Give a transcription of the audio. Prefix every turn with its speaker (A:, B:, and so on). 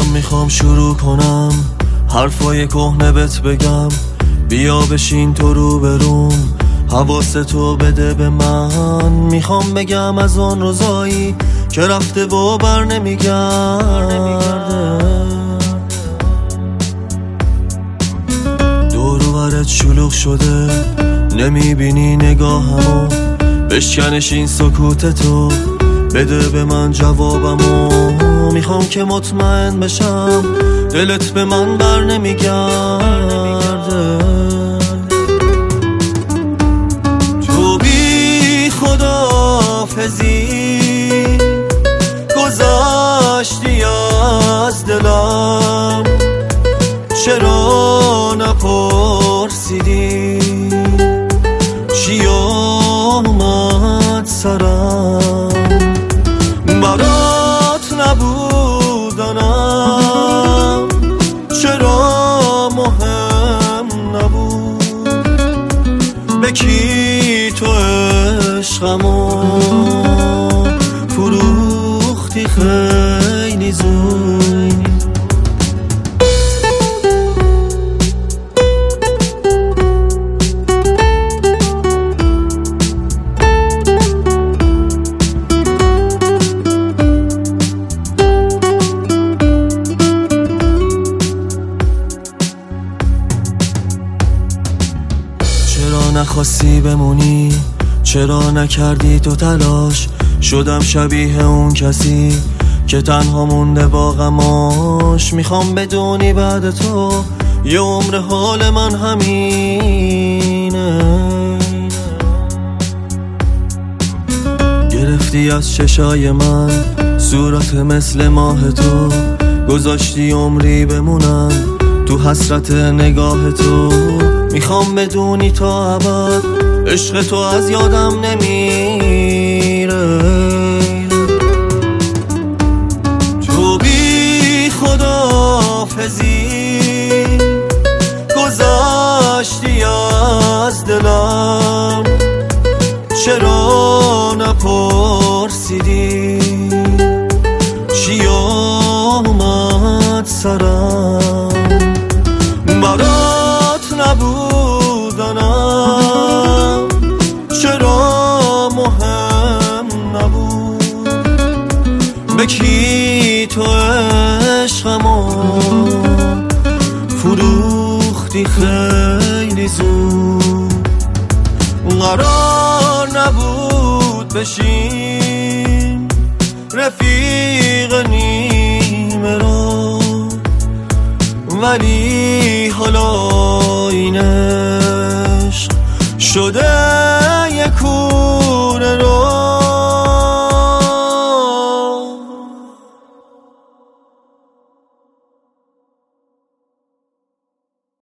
A: میخوام شروع کنم حرفای کهنه بهت بگم، بیا بشین تو رو بروم، حواستو بده به من. میخوام بگم از اون روزایی که رفته و بر نمیگرده، دور و برت شلوغ شده، نمیبینی نگاهمو، بشکنش این سکوتتو، بده به من جوابمو. میخوام که مطمئن بشم دلت به من بر نمیگرده. تو بی خداحافظی گذشتی از دلم، چرا نپرسیدی چی آمد سرم؟ برات نبودنم چرا مهم نبود؟ به کی تو عشقمو فروختی خیلی زود؟ چرا نخواستی بمونی؟ چرا نکردی تو تلاش؟ شدم شبیه اون کسی که تنها مونده با غماش. میخوام بدونی بعد تو یه عمر حال من همینه. گرفتی از چشای من صورت مثل ماه تو، گذاشتی عمری بمونم تو حسرت نگاه تو. میخوام بدونی تا ابد عشق تو از یادم نمیره. تو بی خداحافظی گذشتی از دلم، چرا نپرسیدی چی آمد سرم؟ برات نبودنم چرا مهم نبود؟ به کی تو عشقمو فروختی خیلی زود؟ قرار نبود بشیم رفیق